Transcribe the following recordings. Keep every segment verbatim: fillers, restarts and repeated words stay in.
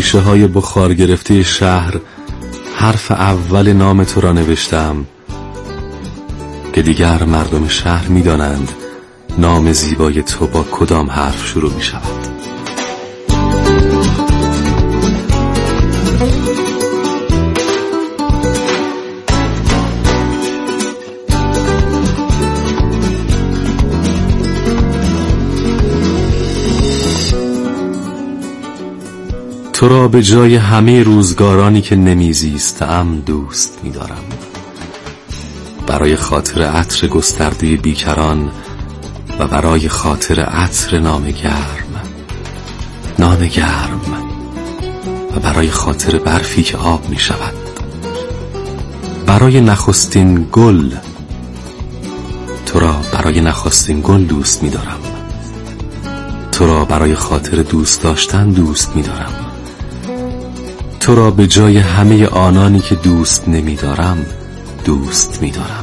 شیشه های بخار گرفته شهر حرف اول نام تو را نوشتم که دیگر مردم شهر می دانند نام زیبای تو با کدام حرف شروع می شود. تو را به جای همه روزگارانی که نمیزیستم دوست می‌دارم. برای خاطر عطر گسترده بیکران و برای خاطر عطر نام گرم نام گرم و برای خاطر برفی که آب می شود، برای نخستین گل. تو را برای نخستین گل دوست می دارم. تو را برای خاطر دوست داشتن دوست می دارم. تو را به جای همه آنانی که دوست نمی دارم دوست می دارم.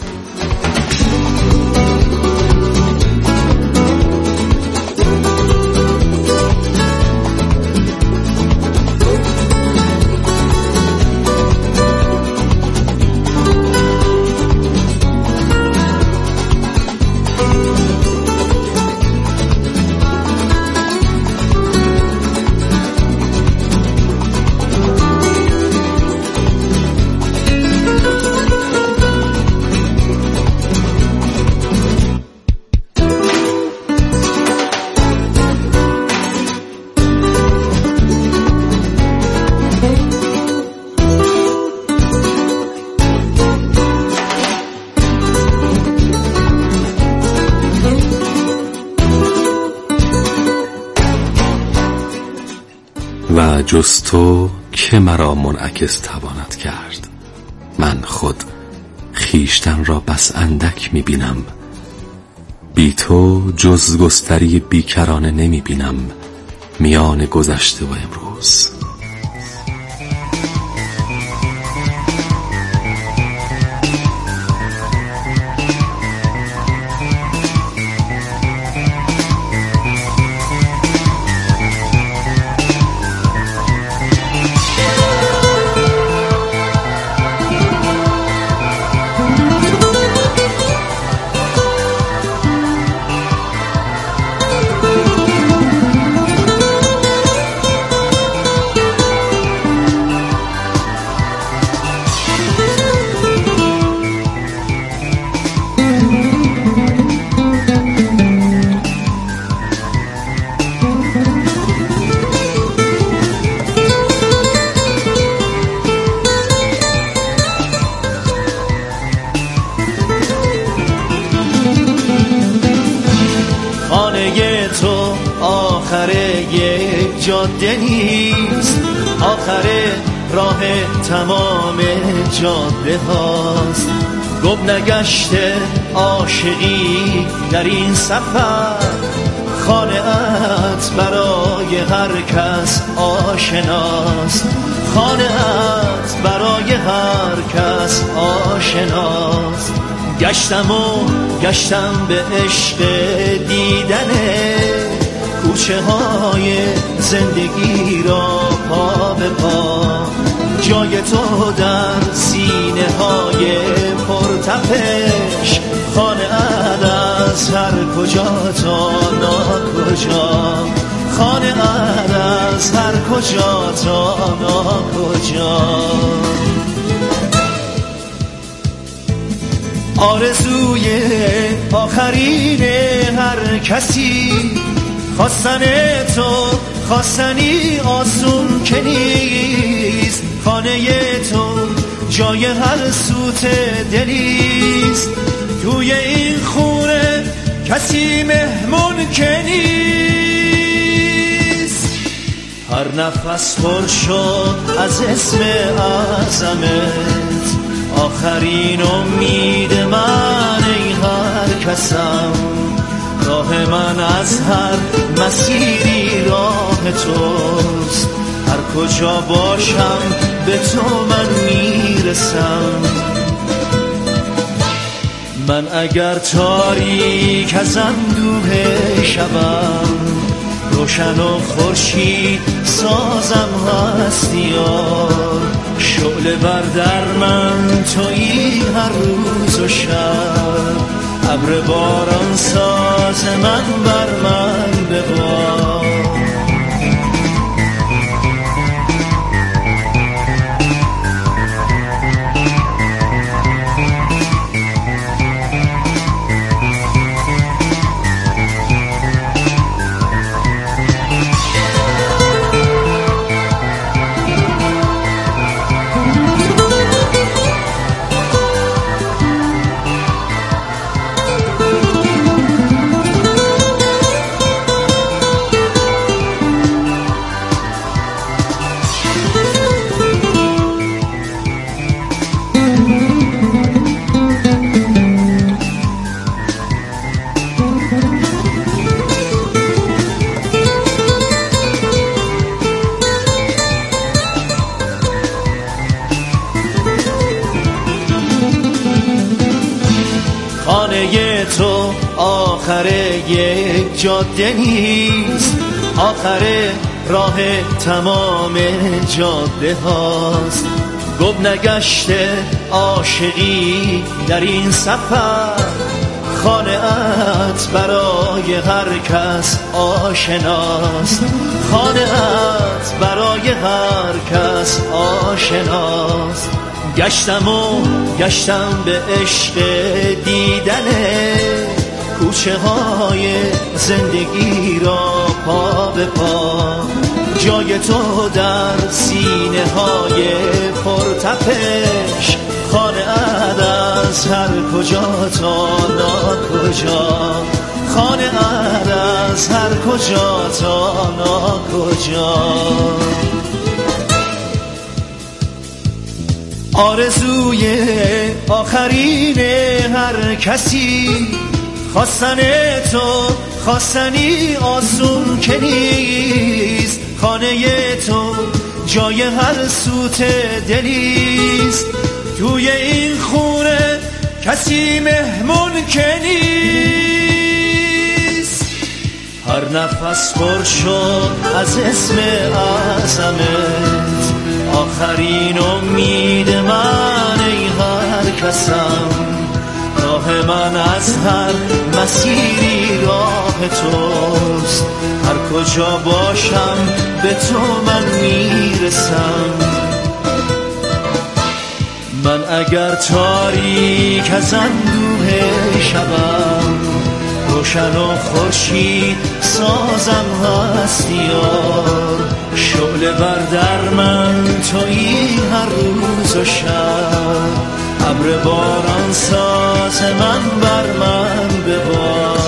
و جز تو که مرا منعکس تواند کرد. من خود خیشتن را بس اندک می بینم. بی تو جز گستری بیکرانه نمی بینم میان گذشته و امروز. تو آخر یک جاده نیست، آخر راه تمام جاده هاست. گم نگشته عاشقی در این سفر، خانه ات برای هر کس آشناست. خانه ات برای هر کس آشناست. گشتم و گشتم به عشق دیدنه، کوچه های زندگی را پا به پا. جای تو در سینه های پرتپش، خانه ات از هر کجا تا ناکجا. خانه ات از هر کجا تا ناکجا. آرزوی آخرین هر کسی، خواستن تو خواستنی آسون که نیست. خانه تو جای هر سوت دلیست، توی این خونه کسی مهمون که نیست. هر نفس پر شد از اسم اعظمت، آخرین امید من ای هر کسم. راه من از هر مسیری راه توست، هر کجا باشم به تو من میرسم. من اگر تاریک از اندوه شبم، روشن و خورشید سازم هستی یار، شعله بر در من تویی هر روز و شب، ابر باران ساز من بر من ببار. خانه تو آخر یک جاده نیست، آخر راه تمام جاده هاست. گم نگشته عاشقی در این سفر، خانه ات برای هر کس آشناست، خانه ات برای هر کس آشناست. گشتم و گشتم به عشق دیدن کوچه های زندگی را پا به پا، جای تو در سینه های پرتپش، خانه ات از هر کجا تا ناکجا، خانه ات از هر کجا تا ناکجا. آرزوی آخرین هر کسی خواستن تو، خواستنی آسون که نیست. خانه تو جای هر سوت دلیست، توی این خونه کسی مهمون که نیست. هر نفس پر شد از اسم عظمت، آخرین امید من ای هر کسم. راه من از هر مسیری راه توست، هر کجا باشم به تو من میرسم. من اگر تاریک از اندوه شبم، روشن و خورشید سازم هستی یار، شعله بر در من تویی هر روز و شب، ابر باران ساز من بر من ببار.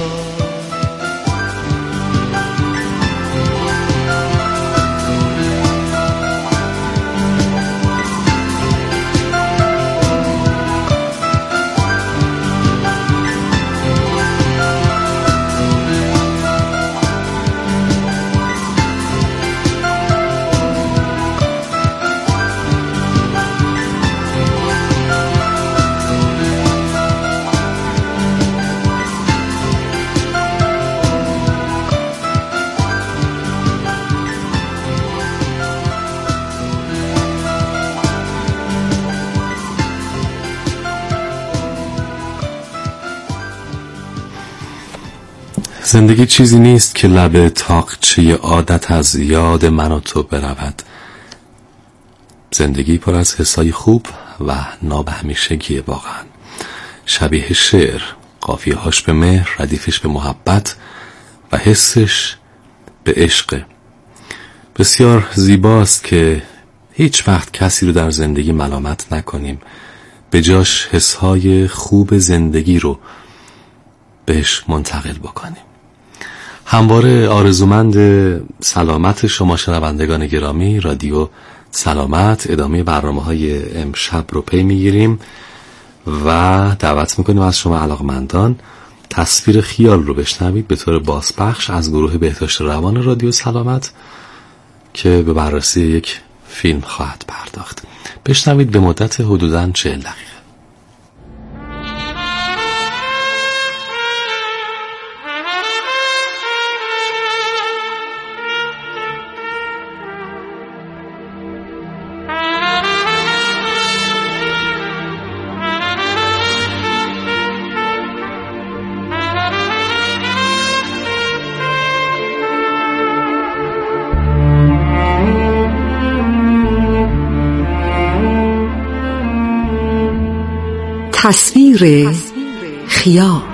زندگی چیزی نیست که لب طاقچه عادت از یاد من و تو برود. زندگی پر از حسای خوب و نابهمیشگیه واقعا. شبیه شعر، قافیه‌هاش به مهر، ردیفش به محبت و حسش به عشق. بسیار زیباست که هیچ وقت کسی رو در زندگی ملامت نکنیم، به جاش حسهای خوب زندگی رو بهش منتقل بکنیم. همواره آرزومند سلامت شما شنوندگان گرامی رادیو سلامت. ادامه برنامه‌های امشب رو پی میگیریم و دعوت میکنیم از شما علاقمندان تصویر خیال رو بشنوید به طور بازپخش از گروه بهداشت روان رادیو سلامت که به بررسی یک فیلم خواهد پرداخت. بشنوید به مدت حدوداً چهل دقیقه. تصویر خیال.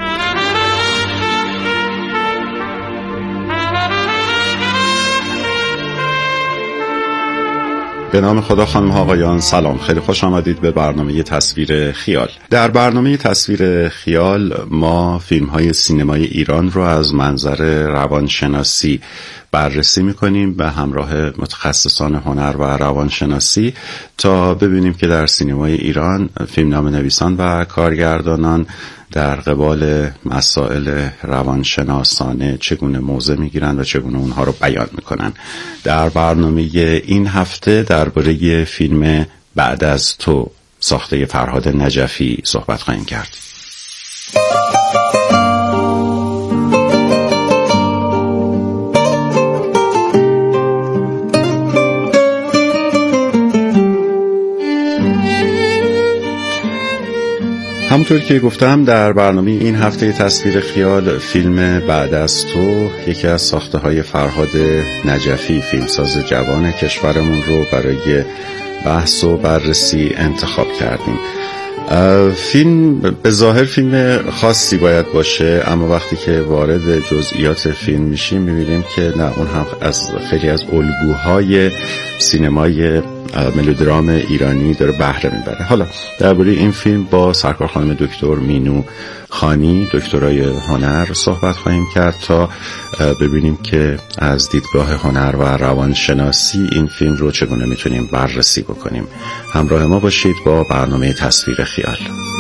به نام خدا، خانم ها آقایان، سلام. خیلی خوش آمدید به برنامه تصویر خیال. در برنامه تصویر خیال ما فیلم های سینمای ایران رو از منظر روانشناسی بررسی میکنیم به همراه متخصصان هنر و روانشناسی تا ببینیم که در سینمای ایران فیلمنامه نویسان و کارگردانان در قبال مسائل روانشناسانه چگونه موضع میگیرن و چگونه اونها رو بیان میکنن. در برنامه این هفته درباره فیلم بعد از تو ساخته فرهاد نجفی صحبت خواهیم کرد. همونطور که گفتم در برنامه این هفته تصویر خیال فیلم بعد از تو یکی از ساخته های فرهاد نجفی، فیلمساز جوان کشورمون رو برای بحث و بررسی انتخاب کردیم. فیلم به ظاهر فیلم خاصی باید باشه، اما وقتی که وارد جزئیات فیلم میشیم میبینیم که نه، اون هم از خیلی از الگوهای سینمای ملودرام ایرانی داره بهره میبره. حالا درباره این فیلم با سرکار خانم دکتر مینو خانی، دکترای هنر، صحبت خواهیم کرد تا ببینیم که از دیدگاه هنر و روانشناسی این فیلم رو چگونه میتونیم بررسی بکنیم. همراه ما باشید با برنامه تصویر خیال.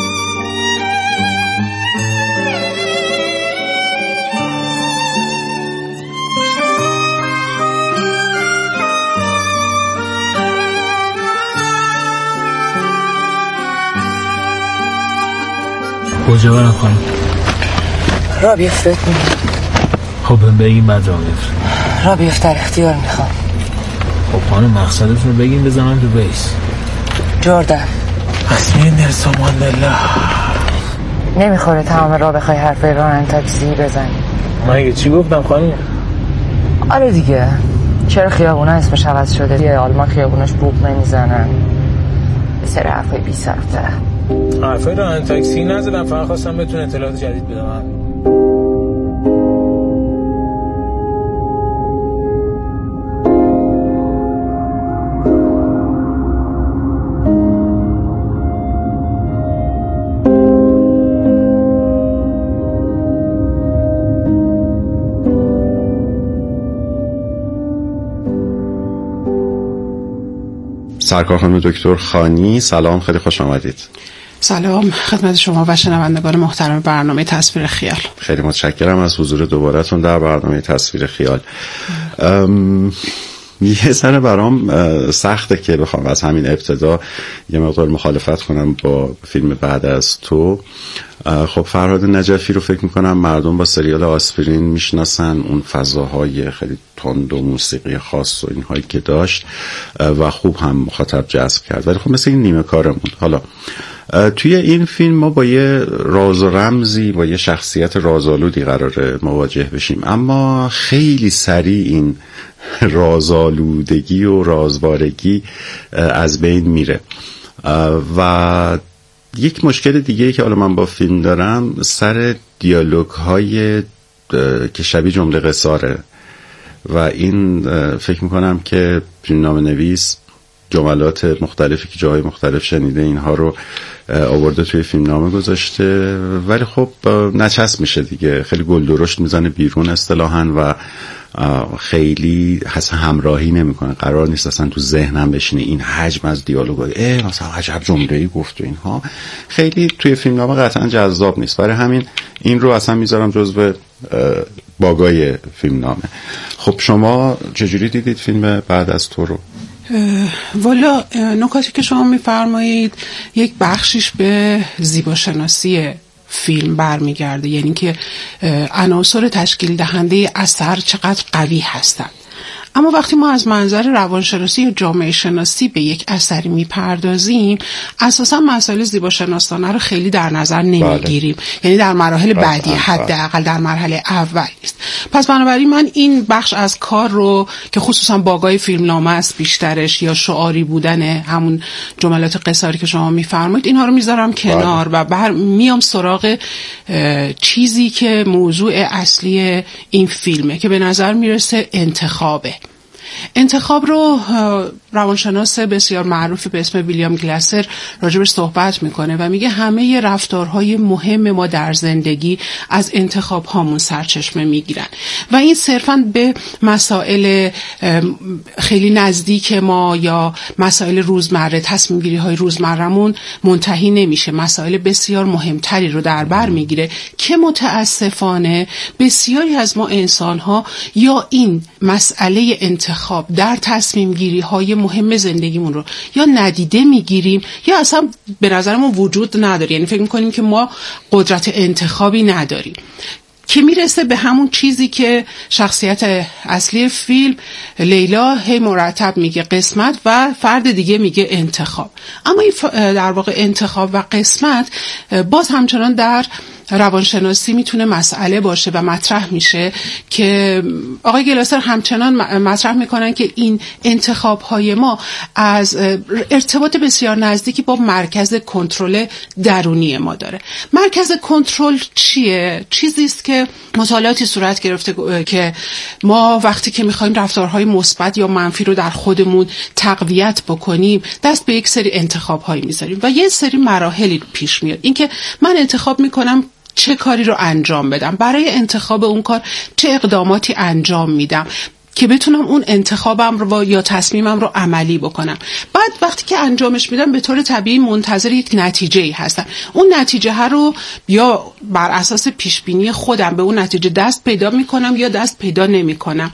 کجا برم خانم؟ را بیفت بکن. خب بگیم بعد را بیفت. را بیفت در اختیار میخوام. خب خانم مقصدتون رو بگیم بزنم تو بیس. جردن اسمی نلسون ماندلا نمیخوره تمام را بخوای حرفای رانن تاکسی بزنی. من چی گفتم خانم؟ آره دیگه، چرا خیابونا اسمش عوض شده؟ یه آلمان خیابوناش بوق نمیزنن. به سر حرفای بی سرته. حرفای رانن تاکسی نزدم، فقط خواستم بهتون اطلاعات جدید بدم. سرکار خانم دکتر خانی، سلام، خیلی خوش آمدید. سلام خدمت شما و شنوندگان محترم برنامه تصویر خیال. خیلی متشکرم از حضور دوباره‌تون در برنامه تصویر خیال. یه ذره برام سخته که بخوام از همین ابتدا یه مقدار مخالفت کنم با فیلم بعد از تو. خب فرهاد نجفی رو فکر میکنم مردم با سریال آسپرین میشناسن، اون فضاهای خیلی تند و موسیقی خاص و اینهایی که داشت و خوب هم مخاطب جذب کرد، ولی خب مثل این نیمه کارمون. حالا توی این فیلم ما با یه راز و رمزی، با یه شخصیت رازآلودی قراره مواجه بشیم، اما خیلی سریع این رازآلودگی و رازبارگی از بین میره. و یک مشکل دیگه که حالا من با فیلم دارم سر دیالوگ های که شبیه جمله قصاره و این فکر میکنم که فیلمنامه نویس جملات مختلفی که جاهای مختلف شنیده اینها رو آورده توی فیلمنامه گذاشته، ولی خب نچسب میشه دیگه، خیلی گل درشت میزنه بیرون اصطلاحاً و خیلی حس همراهی نمیکنه. قرار نیست اصلا تو ذهنم بشینه این حجم از دیالوگای اه مثلا عجب جمله‌ای گفت و اینها، خیلی توی فیلمنامه قطعا جذاب نیست. برای همین این رو اصلا میذارم جزو باگای فیلمنامه. خب شما چجوری دیدید فیلم بعد از تو رو؟ والا نکاتی که شما میفرمایید یک بخشیش به زیباشناسی فیلم برمیگرده، یعنی که عناصر تشکیل دهنده اثر چقدر قوی هستند. اما وقتی ما از منظر روانشناسی یا جامعه شناسی به یک اثری میپردازیم، اساسا مسائل زیباشناسانه رو خیلی در نظر نمیگیریم. بله. یعنی در مراحل بعدی، حداقل در مرحله اول نیست. پس بنابراین من این بخش از کار رو که خصوصا باگای فیلمنامه است بیشترش، یا شعاری بودن همون جملات قصاری که شما میفرمایید، اینها رو میذارم کنار و بر میام سراغ چیزی که موضوع اصلی این فیلمه که به نظر میرسه انتخابه. انتخاب رو روانشناس بسیار معروف به اسم ویلیام گلاسر راجبش صحبت میکنه و میگه همه رفتارهای مهم ما در زندگی از انتخاب هامون سرچشمه میگیرن و این صرفاً به مسائل خیلی نزدیک ما یا مسائل روزمره، تصمیم گیری های روزمرمون منتهی نمیشه. مسائل بسیار مهمتری رو در بر میگیره که متاسفانه بسیاری از ما انسان ها یا این مسئله انتخاب در تصمیم گیری های مهم زندگیمون رو یا ندیده میگیریم یا اصلا به نظرمون وجود نداره. یعنی فکر میکنیم که ما قدرت انتخابی نداریم، که میرسه به همون چیزی که شخصیت اصلی فیلم لیلا هی مرتب میگه قسمت و فرد دیگه میگه انتخاب. اما این در واقع انتخاب و قسمت باز همچنان در روانشناسی میتونه مسئله باشه و مطرح میشه که آقای گلاسر همچنان مطرح میکنن که این انتخاب های ما از ارتباط بسیار نزدیکی با مرکز کنترل درونی ما داره. مرکز کنترل چیه؟ چیزی است که مطالعاتی صورت گرفته که ما وقتی که میخوایم رفتارهای مثبت یا منفی رو در خودمون تقویت بکنیم دست به یک سری انتخاب هایی میذاریم و یه سری مراحلی پیش میاد. اینکه من انتخاب میکنم چه کاری رو انجام بدم، برای انتخاب اون کار چه اقداماتی انجام میدم که بتونم اون انتخابم رو یا تصمیمم رو عملی بکنم. بعد وقتی که انجامش میدم به طور طبیعی منتظر یک نتیجه‌ای هستم. اون نتیجه رو یا بر اساس پیش بینی خودم به اون نتیجه دست پیدا میکنم یا دست پیدا نمیکنم.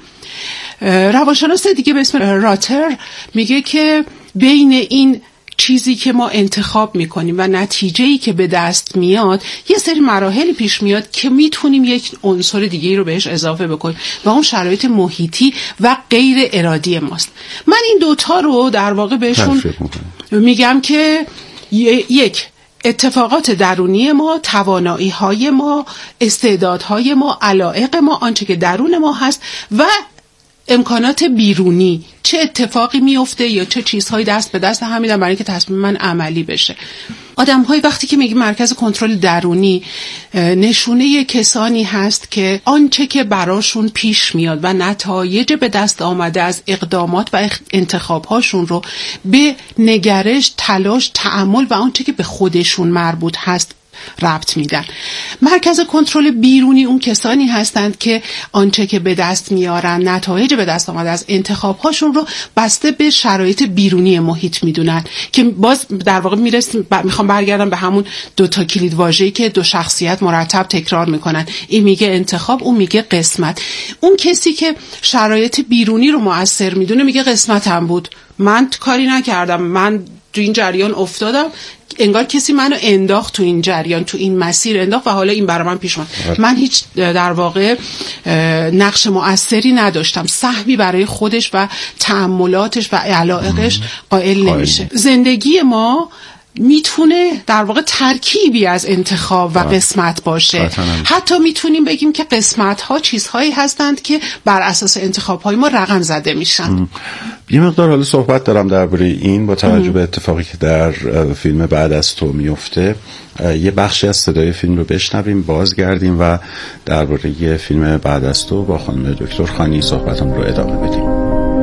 روانشناس دیگه به اسم راتر میگه که بین این چیزی که ما انتخاب میکنیم و نتیجه‌ای که به دست میاد یه سری مراحلی پیش میاد که میتونیم یک عنصر دیگه رو بهش اضافه بکنیم و اون شرایط محیطی و غیر ارادی ماست. من این دوتا رو در واقع بهشون میگم که یک اتفاقات درونی ما، توانایی‌های ما، استعدادهای ما، علایق ما، آنچه که درون ما هست و امکانات بیرونی، چه اتفاقی میفته یا چه چیزهایی دست به دست هم میدن برای اینکه تصمیم من عملی بشه. آدم‌های وقتی که میگیم مرکز کنترل درونی، نشونه کسانی هست که آنچه که براشون پیش میاد و نتایج به دست آمده از اقدامات و انتخاب‌هاشون رو به نگرش، تلاش، تأمل و آنچه که به خودشون مربوط هست ربط میدن. مرکز کنترل بیرونی اون کسانی هستند که آنچه که به دست میارن، نتایج به دست آمده از انتخاب هاشون رو بسته به شرایط بیرونی محیط میدونن، که باز در واقع میرسیم ب... میخوام برگردم به همون دو تا کلید واژه‌ای که دو شخصیت مرتب تکرار میکنن. این میگه انتخاب، اون میگه قسمت. اون کسی که شرایط بیرونی رو مؤثر میدونه میگه قسمتم بود، من کاری نکردم، من تو این جریان افتادم، انگار کسی منو انداخت تو این جریان، تو این مسیر انداخت و حالا این برای من پیش اومد. من هیچ در واقع نقش مؤثری نداشتم، سهمی برای خودش و تأملاتش و علایقش قائل نمیشه. زندگی ما میتونه در واقع ترکیبی از انتخاب و قسمت باشه. حتی میتونیم بگیم که قسمت ها چیزهایی هستند که بر اساس انتخاب های ما رقم زده میشن. یه مقدار حالا صحبت دارم درباره این با توجه به اتفاقی که در فیلم بعد از تو میفته. یه بخشی از صدای فیلم رو بشنویم، بازگردیم و درباره فیلم بعد از تو با خانم دکتر خانی صحبتم رو ادامه بدیم.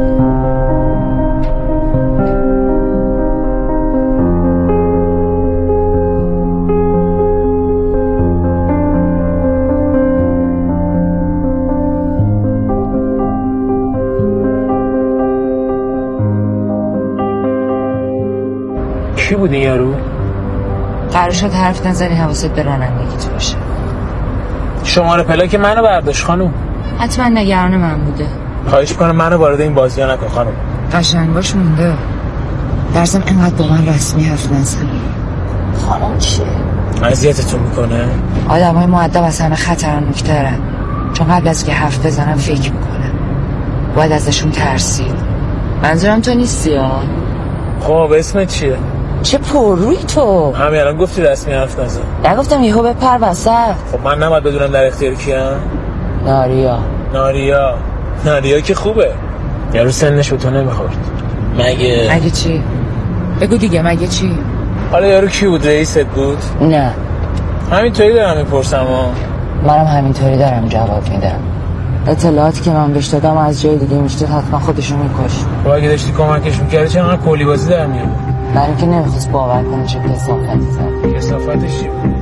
کی بود این یارو؟ قرار شد حرف نزنی، حواست به رانندگیت باشه. شماره پلاک منو برداشت خانم. حتما نگران من بوده. خواهش می‌کنم منو وارد این بازی نکن خانم. قشنگ باش مونده. درسم اینقدر با من رسمی حرف نزن. خانم چیه؟ اذیتتون میکنه؟ آدمای مؤدب از همه خطرناک‌ترن، چون قبل از که حرف بزنم فکر میکنم. باید ازشون ترسید. منظورم تو نیستی ها؟ خب اسمت چیه؟ چه پرروی تو؟ همین الان گفتی رسمی حرف نزن. نگفتم یهو بپر وسط. خب من نباید بدونم در اختیار کیم؟ ناریا. ناریا ناریا که خوبه، یارو سنش به تو نمیخورد. مگه مگه چی؟ بگو دیگه مگه چی؟ حالا یارو کی بود؟ رئیست بود؟ نه همینطوری دارم میپرسم ها. منم همینطوری دارم جواب میدم. اطلاعاتی که من بهش دادم از جای دیگه میشته حتما خودشو میکشت. با اگه داشتی کمکش میکردی چه انقدر کلی بازی در میاد؟ برای که نمیخواست باور کنه چه کثافتی زد. کثافتش چی بود؟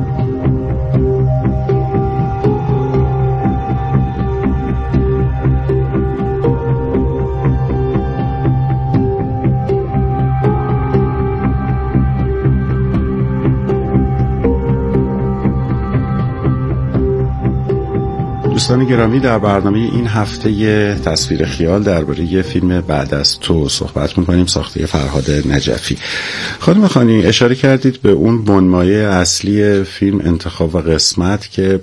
دوستان گرامی، در برنامه این هفته تصویر خیال درباره یه فیلم بعد از تو صحبت می‌کنیم، ساخته فرهاد نجفی. خانم خانی اشاره کردید به اون بنمایه اصلی فیلم، انتخاب و قسمت، که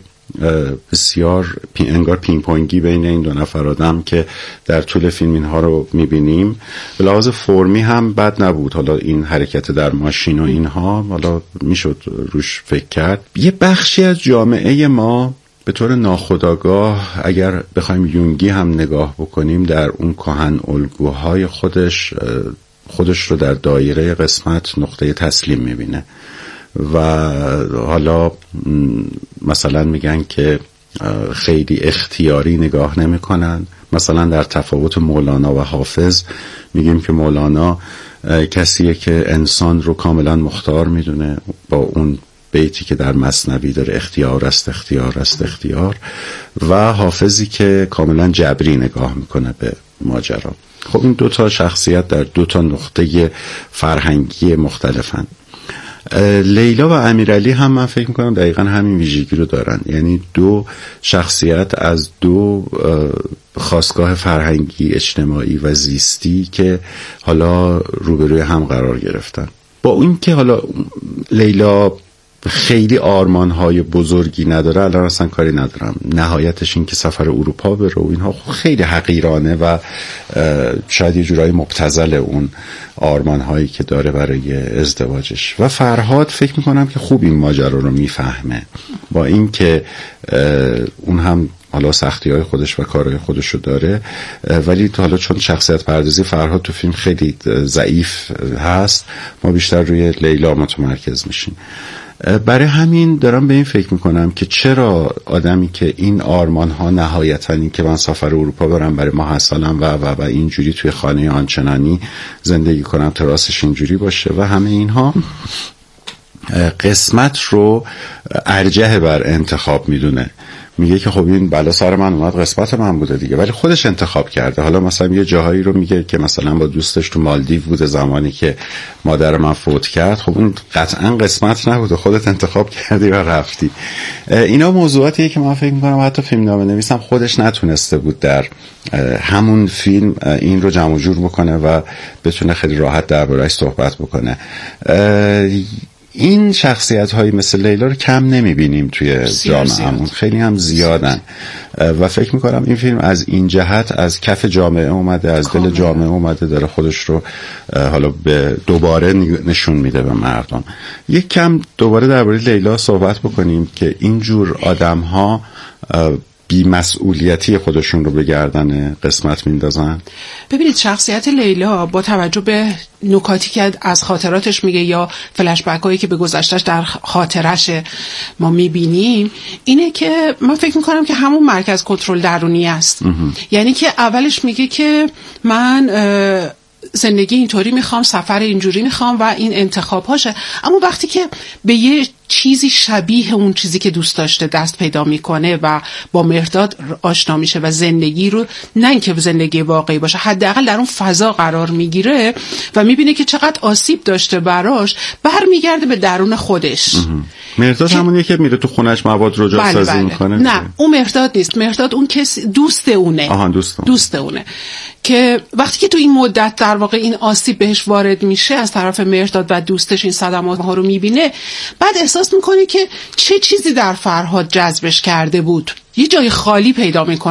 بسیار پی انگار پینگ پونگی بین این دو نفر آدم که در طول فیلم اینها رو می‌بینیم. به لحاظ فرمی هم بد نبود. حالا این حرکت در ماشین و اینها حالا میشد روش فکر کرد. یه بخشی از جامعه ما به طور ناخودآگاه اگر بخوایم یونگی هم نگاه بکنیم در اون کهن الگوهای خودش خودش رو در دایره قسمت نقطه تسلیم میبینه و حالا مثلا میگن که خیلی اختیاری نگاه نمیکنن. مثلا در تفاوت مولانا و حافظ میگیم که مولانا کسیه که انسان رو کاملا مختار میدونه، با اون بیتی که در مثنوی داره اختیار است اختیار است اختیار، و حافظی که کاملا جبری نگاه میکنه به ماجرا. خب این دو تا شخصیت در دو تا نقطه فرهنگی مختلفن. لیلا و امیرعلی هم من فکر میکنم دقیقا همین ویژگی رو دارن، یعنی دو شخصیت از دو خاستگاه فرهنگی، اجتماعی و زیستی که حالا روبروی هم قرار گرفتن. با این که حالا لیلا خیلی آرمان‌های بزرگی نداره، الان اصلا کاری ندارم، نهایتش این که سفر اروپا بره و اینها خیلی حقیرانه و شاید یه جورایی مبتذل اون آرمان‌هایی که داره برای ازدواجش. و فرهاد فکر میکنم که خوب این ماجرا رو میفهمه، با این که اون هم حالا سختی‌های خودش و کارهای خودش رو داره، ولی حالا چون شخصیت پردازی فرهاد تو فیلم خیلی ضعیف هست، ما بیشتر روی لیلا متمرکز میشیم. برای همین دارم به این فکر میکنم که چرا آدمی که این آرمان ها نهایتاً این که من سفر اروپا برم برای ماحصلم و و و اینجوری توی خانه آنچنانی زندگی کنم، تراسش اینجوری باشه و همه اینها، قسمت رو ارجح بر انتخاب میدونه. میگه که خب این بلا سر من اومد، قسمت من بوده دیگه، ولی خودش انتخاب کرده. حالا مثلا یه جاهایی رو میگه که مثلا با دوستش تو مالدیو بوده زمانی که مادر من فوت کرد. خب اون قطعا قسمت نبوده، خودت انتخاب کردی و رفتی. اینا موضوعاتیه که من فکر میکنم حتی فیلمنامه نویسم خودش نتونسته بود در همون فیلم این رو جمع و جور بکنه و بتونه خیلی راحت درباره‌اش صحبت بکنه. این شخصیت هایی مثل لیلا رو کم نمیبینیم توی جامعهمون، خیلی هم زیادن و فکر میکنم این فیلم از این جهت از کف جامعه اومده، از دل جامعه اومده، داره خودش رو حالا به دوباره نشون میده به مردم. یک کم دوباره درباره لیلا صحبت بکنیم که اینجور آدم ها بی‌مسئولیتی خودشون رو به گردن قسمت میندازن. ببینید شخصیت لیلا با توجه به نکاتی که از خاطراتش میگه یا فلش بک هایی که به گذشتهش در خاطرش ما میبینیم، اینه که من فکر میکنم که همون مرکز کنترل درونی است. یعنی که اولش میگه که من زندگی اینطوری میخوام، سفر اینجوری میخوام و این انتخاب هاشه، اما وقتی که به یه چیزی شبیه اون چیزی که دوست داشته دست پیدا میکنه و با مرداد آشنا میشه و زندگی رو، نه اینکه زندگی واقعی باشه، حداقل در اون فضا قرار میگیره و میبینه که چقدر آسیب داشته براش، برمیگرده به درون خودش. مرداد همونیه که میره تو خونش مواد رو جا سازی میکنه. نه اون مرداد نیست، مرداد اون کسی دوست اونه. آها دوست اونه. دوست اونه که وقتی که تو این مدت در واقع این آسیب بهش وارد میشه از طرف مرداد و دوستش این صدمات ها رو میبینه، بعد احساس میکنه که چه چیزی در فرهاد جذبش کرده بود. یه جای خالی پیدا میکنه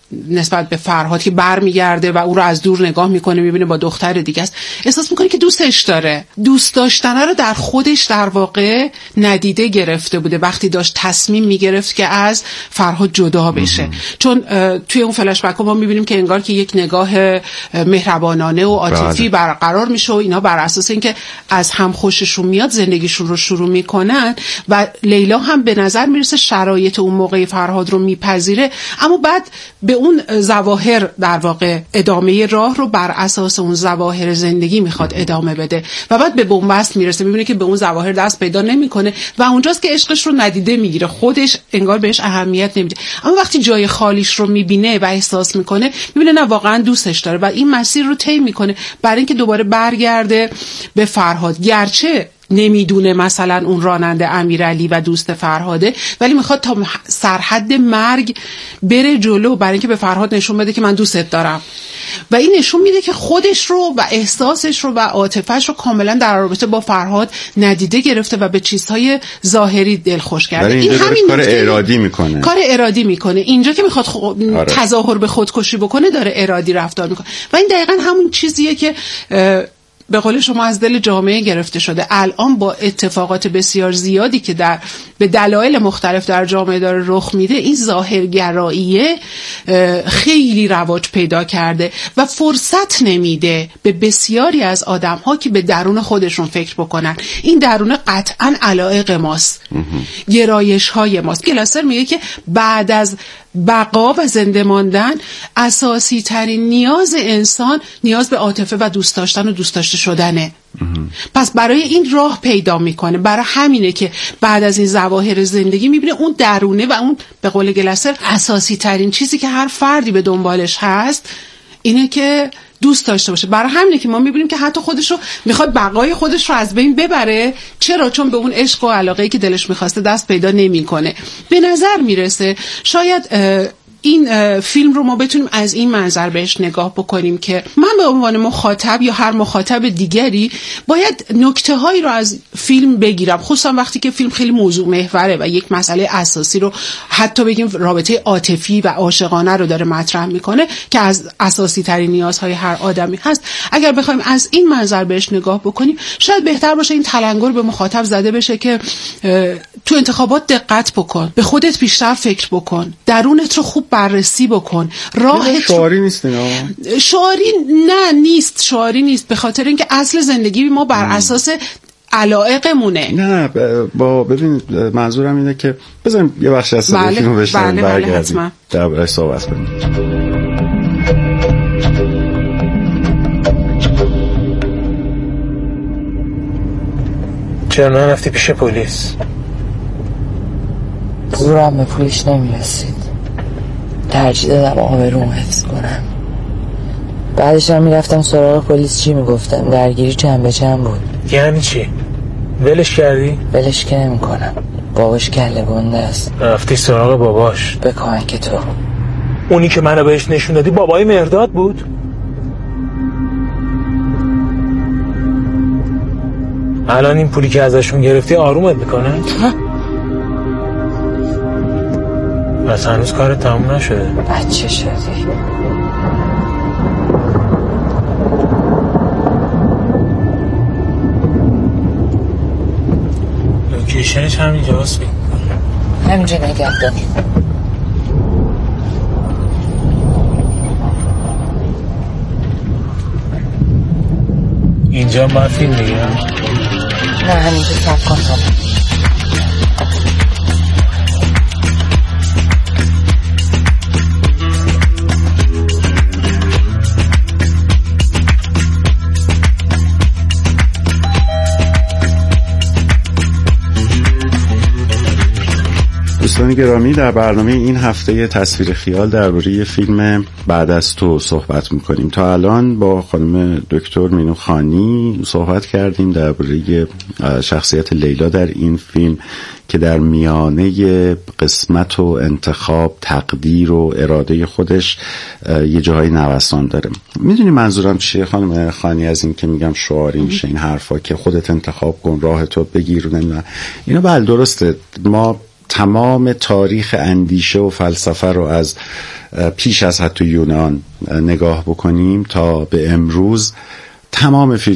نسبت به فرهاد که برمیگرده و او رو از دور نگاه میکنه، میبینه با دختر دیگه است، احساس میکنه که دوستش داره. دوست داشتن رو در خودش در واقع ندیده گرفته بوده وقتی داشت تصمیم میگرفت که از فرهاد جدا بشه. مم. چون توی اون فلش بک ما میبینیم که انگار که یک نگاه مهربانانه و عاطفی برقرار میشه و اینا بر اساس اینکه از هم خوششون میاد زندگیشون رو شروع میکنن و لیلا هم به نظر میرسه شرایط اون موقع فرهاد رو میپذیره، اما بعد به اون ظواهر در واقع ادامه راه رو بر اساس اون ظواهر زندگی میخواد ادامه بده و بعد به بنبست میرسه، میبینه که به اون ظواهر دست پیدا نمیکنه و اونجاست که عشقش رو ندیده میگیره، خودش انگار بهش اهمیت نمیده. اما وقتی جای خالیش رو میبینه و احساس میکنه، میبینه نه واقعا دوستش داره و این مسیر رو طی میکنه برای اینکه دوباره برگرده به فرهاد. گرچه نمیدونه مثلا اون راننده امیرعلی و دوست فرهاده، ولی میخواد تا سرحد مرگ بره جلو برای اینکه به فرهاد نشون بده که من دوستت دارم و این نشون میده که خودش رو و احساسش رو و عاطفه‌اش رو کاملا در رابطه با فرهاد ندیده گرفته و به چیزهای ظاهری دلخوش کرده. این همین کار ارادی میکنه کار ارادی میکنه اینجا که میخواد خو... آره. تظاهر به خودکشی بکنه داره ارادی رفتار میکنه و این دقیقاً همون چیزیه که به قول شما از دل جامعه گرفته شده. الان با اتفاقات بسیار زیادی که در به دلایل مختلف در جامعه داره رخ میده، این ظاهرگراییه خیلی رواج پیدا کرده و فرصت نمیده به بسیاری از آدم‌ها که به درون خودشون فکر بکنن. این درون قطعاً علایق ماست، گرایش‌های ماست. گلاسر میگه که بعد از بقا و زنده ماندن اساسی ترین نیاز انسان نیاز به عاطفه و دوست داشتن و دوست داشته شدنه. پس برای این راه پیدا میکنه. برای همینه که بعد از این ظواهر زندگی میبینه اون درونه و اون به قول گلاسر اساسی ترین چیزی که هر فردی به دنبالش هست اینه که دوست داشته باشه. برای همینه که ما میبینیم که حتی خودش رو میخواد بقای خودش رو از بین ببره. چرا؟ چون به اون عشق و علاقه‌ای که دلش میخواسته دست پیدا نمیکنه. به نظر میرسه شاید این فیلم رو ما بتونیم از این منظر بهش نگاه بکنیم که من به عنوان مخاطب یا هر مخاطب دیگری باید نکته هایی رو از فیلم بگیرم، خصوصا وقتی که فیلم خیلی موضوع محوره و یک مسئله اساسی رو حتی بگیم رابطه عاطفی و عاشقانه رو داره مطرح میکنه که از اساسی ترین نیازهای هر آدمی هست. اگر بخوایم از این منظر بهش نگاه بکنیم شاید بهتر باشه این تلنگر به مخاطب زده بشه که تو انتخابات دقت بکن، به خودت بیشتر فکر بکن، درونت رو خوب بررسی بکن. راه شعاری نیست اینا. شعاری نه نیست، شعاری نیست، به خاطر اینکه اصل زندگی ما بر اساس علایقمونه. نه با ببین منظورم اینه که بذاریم یه بخش از بله، فیلمو بشنویم بله برگردیم درباره صحبت کنیم. چرا نرفتی پیش پلیس؟ زورم به پولیس نمیرسید، ترجیح دادم آبروم حفظ کنم. بعدش هم میرفتم سراغ پلیس، چی میگفتم؟ درگیری چند به چند بود. یعنی چی؟ ولش کردی؟ ولش که نمی کنم، باباش کله گنده است. رفتی سراغ باباش؟ به کمک تو. اونی که منو بهش نشون دادی بابای مرداد بود؟ الان این پولی که ازشون گرفتی آرومت میکنه؟ بس هنوز کار تموم نشده. بچه شدی. لوکیشنش همینجا هست. همینجا نگه داری. اینجا ما فیلم میگم؟ نه همینجا سب کن هم. دوستان گرامی، در برنامه این هفته تصویر خیال درباره فیلم بعد از تو صحبت میکنیم. تا الان با خانم دکتر مینو خانی صحبت کردیم درباره شخصیت لیلا در این فیلم که در میانه قسمت و انتخاب، تقدیر و اراده خودش یه جاهای نوسان داره. میدونی منظورم چیه خانم خانی از این که میگم شعاری میشه این حرفا که خودت انتخاب کن، راه تو بگیر؟ نمیدونم اینا. بله درسته، ما تمام تاریخ اندیشه و فلسفه رو از پیش از حتی یونان نگاه بکنیم تا به امروز، تمام